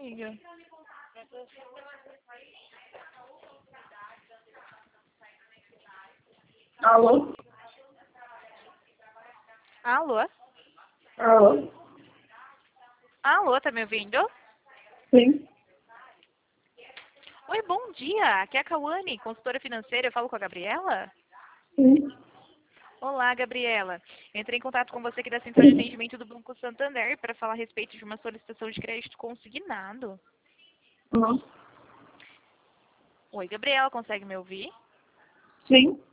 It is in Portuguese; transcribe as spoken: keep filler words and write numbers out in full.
amiga. Alô? Alô? Alô? Alô, tá me ouvindo? Sim. Oi, bom dia. Aqui é a Cauane, consultora financeira. Eu falo com a Gabriela? Sim. Olá, Gabriela. Entrei em contato com você aqui da Central de Atendimento do Banco Santander para falar a respeito de uma solicitação de crédito consignado. Uhum. Oi, Gabriela, consegue me ouvir? Sim.